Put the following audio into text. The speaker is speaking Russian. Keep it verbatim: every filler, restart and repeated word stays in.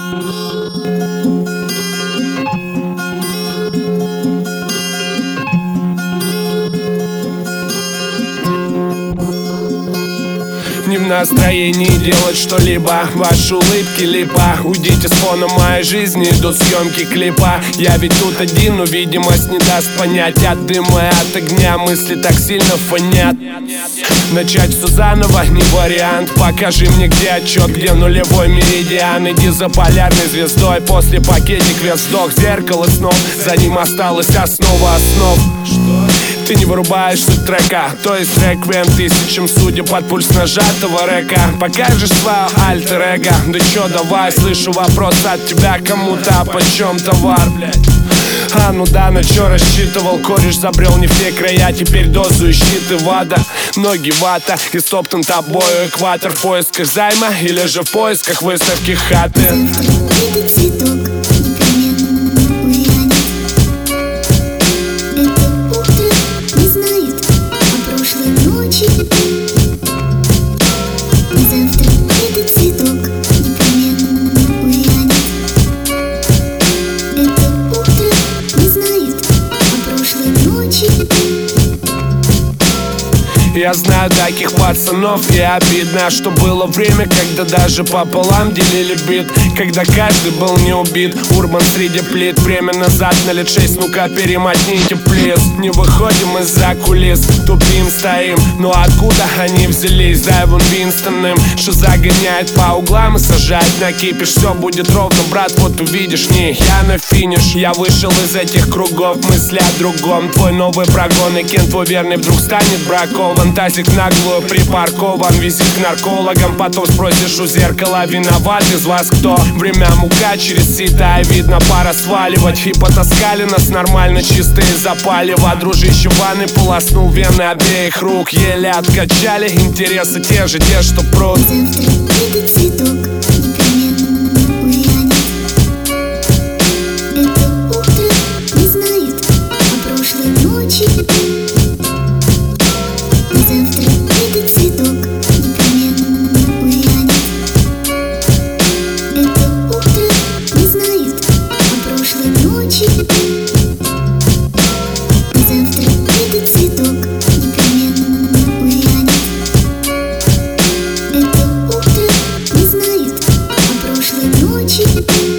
Не в настроении делать что-либо, ваши улыбки липа. Уйдите с фона моей жизни, идут съемки клипа. Я ведь тут один, но видимость не даст понять. От дыма и от огня мысли так сильно фонят. Начать все заново не вариант. Покажи мне, где отчет, где нулевой меридиан. Иди за полярной звездой, после пакетик вес вдох. Зеркало снов, за ним осталась основа основ. Ты не вырубаешь суть трека, то есть реквием тысячам судя под пульс нажатого река. Покажешь свое альтер-эго, да чё давай, слышу вопрос от тебя кому-то, а почем товар, блядь? А ну да, на чё рассчитывал, кореш забрел не в те края. Теперь дозу и щиты вада, ноги вата, и стоптан тобою экватор. В поисках займа или же в поисках выставки хаты. Это цветок. Я знаю таких пацанов, и обидно, что было время, когда даже пополам делили бит, когда каждый был не убит. Урбан среди плит, время назад на лет шесть, ну-ка перематните, плиз. Не выходим из-за кулис, тупим, стоим, но откуда они взялись? За Эван Винстоном, что загоняет по углам и сажает на кипиш. Все будет ровно, брат, вот увидишь, не я на финиш. Я вышел из этих кругов, мысли о другом. Твой новый прогон, и Кен твой верный вдруг станет бракован. Тазик наглую припаркован, визит к наркологам. Потом спросишь у зеркала, виноват из вас кто? Время мука через сито, и видно пора сваливать. И потаскали нас нормально, чистые запалива. Дружище в ванной полоснул вены обеих рук. Еле откачали, интересы те же, те, что прут. Это цветок. Ночи